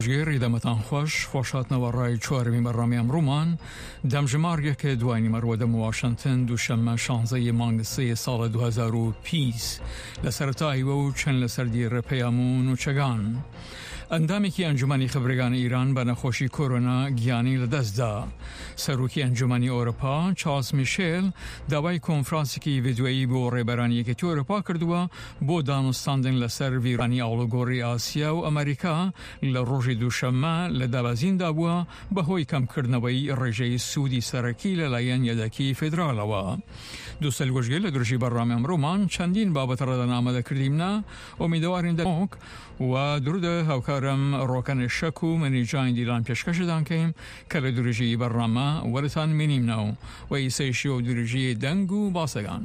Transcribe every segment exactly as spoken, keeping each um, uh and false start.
جێری دەمەتان خۆش خۆشاتنەوە ڕای چوارمی بەڕامی ئەمڕۆمان دەمژمارگەکە دوای نیمەڕۆدەم واشنتن دووشەممە شانزەی مانگی سێ ساڵە دو هەزار و بیست لە سەرەتاییوە و چەند لە سەردی ڕێپەیامون و چەگان. ئەندامێکی ئەنجومەنی خبرگانی ئیران بە نەخۆشی کۆرۆنا گیانی لەدەستدا. سەرۆکی ئەنجومەنی ئەوروپا چارلز میشێل داوای کۆنفرانسێکی ڤیدیۆیی بۆ ڕێبەرانی یەکێتی ئەوروپا کردووە بۆ دانوستاندن لەسەر ڤیرانی ئاڵوگۆڕی ئاسیا و ئەمریکا لە ڕۆژی دووشەممە لە دابەزیندا بووە بەهۆی کەمکردنەوەی ڕێژەی سوودی سەرەکی لەلایەن یەدەکی فێدراڵەوە. دووسەل گۆژگێ لە درژی بەڕامی ئەمڕۆمان چەندین بابەت ڕەدەن ئامادەکردیمە ئومیدوارین دەمۆک و درودە هاوکارم ڕۆکەنە شەک و منیجان دیلان پێشکەشدان کەیم کە لە درژی بەڕامە وەرتان مینیمنەوە و ئیسەیشی و درژی دەنگ و باسەگان.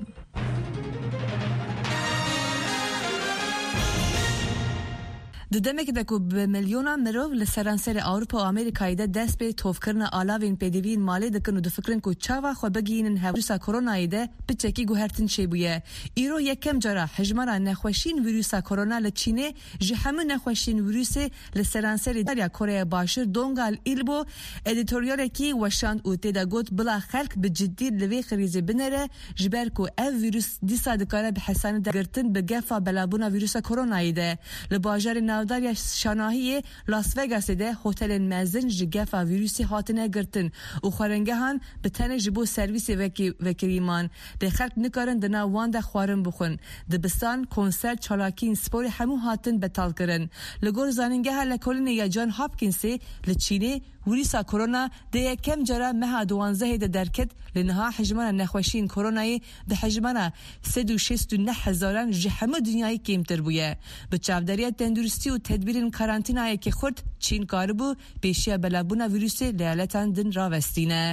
ددمێک دەکو بە ملیۆنا مرۆڤ لە سەرانسەری ئەوروپا و ئەمریکایدا دەست پێ تۆڤکردنە ئالاوین پێدەوین مالێ دەکەن و دەفکرن کو چاوا خۆ بگینن هەڤروسا کۆرۆناییدا پچێکی گوهرتن چێبوویە. ئیرۆ یەکەم جارە حجمەرا نەخۆشین ڤیروسا کۆرۆنا لە چینێ ji hemû nexweşîn virûsê li seranserê Darya Koreya Başîr Dongal İlbo edîtoryarekî weşand û têda got bila xelk bi ciddî li vê xirîzê binêre ji ber ku ev vîrus dîsa dikare bi hesanî girtin bi gefa belabûna vîrusa koronayî de. Li bajarê Navdarya Şanahiyê Las Vegasê de hotelên mezin ji gefa vîrusê hatine girtin û xwaringehan bi tenê ji bo servîsê vekirîman dê xelk nikarin di nav wan de xwarin bixwin. Dibistan, konser, çalakîn, sporê hemû hatin betalkirin. Li gor zanîngeha lekolînê ya Johns Hopkinsê li Çînê vîrusa korona dê yekem cara meha duwanzehê de derket li niha hejmara nexweşîn koronayê bi hejmara sed û şêst û neh hezaran ji hemû dinyayê kêmtir bûye. Bi çavderiya tenduristî û tedbîrên karantînayekê xurt Çîn karibû pêşiya belabûna vîrusê li eyaletan din ravestîne.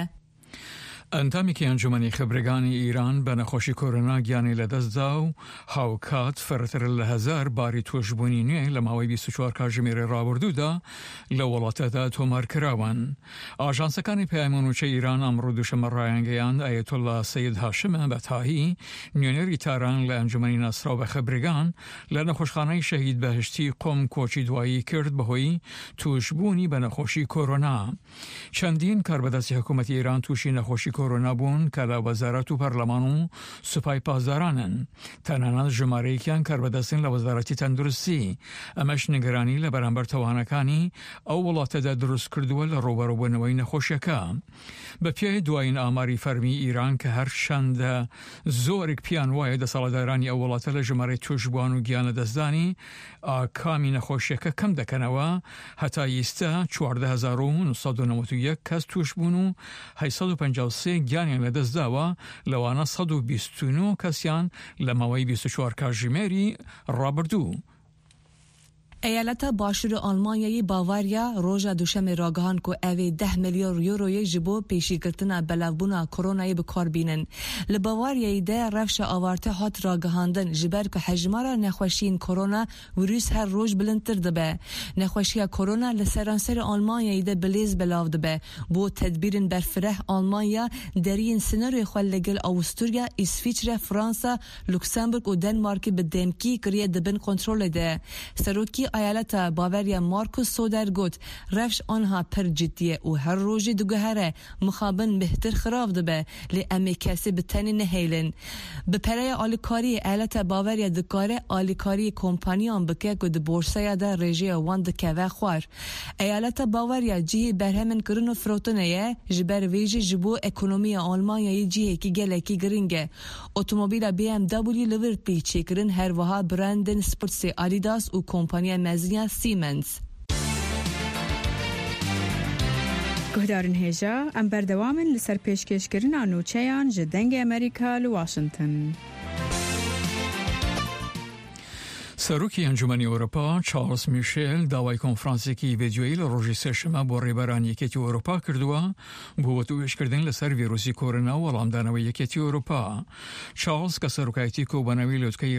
ئەندامێکی ئەنجومەنی خبرگانی ئیران بە نەخۆشی کۆرۆنا گیانی لەدەستدا و هاوکات فەرتر لە هەزار باری توشبوونی نوێ لە ماوەی بیست و چوار کاتژمێری ڕابردوودا لە وڵاتەدا تۆمارکراون. ئاژانسەکانی پەیامۆنوچە ئیران ئەمڕۆ دووشەممە ڕایانگەیاند ئایەتۆڵا سەید هاشم بەتایی نوێنەری تاران لە ئەنجومەنی ناسراو بە خبرگان لە نەخۆشخانەی شەهید بەهشتی قۆم کۆچی دوایی کرد بەهۆی توشبوونی بە نەخۆشی کۆرۆنا. چەندین کاربەدەستی حکوومەتی ئیران تووشی نەخۆشی کۆرۆنا بوون کە لە وەزارەت و پەرلەمان و سوپای پاسدارانن. تەنانەت ژمارەیەکیان کاربەدەستن لە وەزارەتی تەندروستی. ئەمەش نیگەرانی لە بەرامبەر تەوانەکانی ئەو وڵاتەدا دروست کردووە لە ڕوبەڕووبوونەوەی نەخۆشیەکە. بە پێی دوایین ئاماری فەرمی ئیران کە هەر شەندە زۆرێک پیان وایە دەسەڵاتدارانی ئەو وڵاتە لە ژمارەی توشبووان و گیانە دەستدانی ئاکامی نەخۆشیەکە کەم دەکەنەوە هەتا ئێستا چواردە هەزار و نۆ سەد و نەوەت و یەک کەس توشبوون و هەشت سەد و پەنجا و سێ گیانیان لەدەستداوە لەوانە سەد و بیست و نۆ کەسیان لە ماوەی بیست و چوار کاتژمێری ڕابردوو. ایالتا باشور آلمانیایی باواریا روژا دوشەمê راگەهان ku evê deh milyar euroyê ji bo pêşîkirtina belavbûna koronayê bi kar bînin. Li Bawaryayê de rewşa avarte hat ragihandin ji ber ku hejmara nexweşiyên korona virûs her roj bilindtir dibe. Nexweşiya korona li seranserê Almanyayê de bilêz belav dibe. Bo tedbîrên berfireh Almanya deriyên sınırê xwe legel Avusturya, İsviçre, Fransa, Lüksemburg û Denmarkê bi demkî kiriye dibin kontrolê de. Serokî ایالتا باوریا مارکوس سودر گوت رفش آنها پر جدیه و هر روزی دوگهره مخابن بهتر خراب دبه لی امی کسی به تنی نهیلن. به پرای آلیکاری ایالتا باوریا دکاره آلیکاری کمپانیان بکه که د بورسای ده رژی وان دکه و خوار. ایالتا باوریا جیه برهمن کرن و فروتنه جبر ویجی جبو اکونومی آلمانیایی جیه که گله کی گرینگه. اتومبیل بی ام دبلیو لورد پیچی کرن هر وها برندن سپورتسی آدیداس و کمپانی مزنیا سیمنز. گهدارن هجا ام بردوامن لسر پیشکشکرین آنوچهان جدنگ امریکا لواشنطن. سەرۆکی ئەنجومەنی ئەوروپا چارلز میشێل داوای کۆنفرانسێکی ڤیدیۆیی لە ڕۆژی سێشەمە بۆ ڕێبەرانی یەکێتی ئەوروپا کردووە بۆ وەتوێشکردن لەسەر ڤیرۆسی کۆرۆنا و وەڵامدانەوەی یەکێتی ئەوروپا. چارلز کە سەرۆکایەتی کۆبوونەوەی لەوتکەی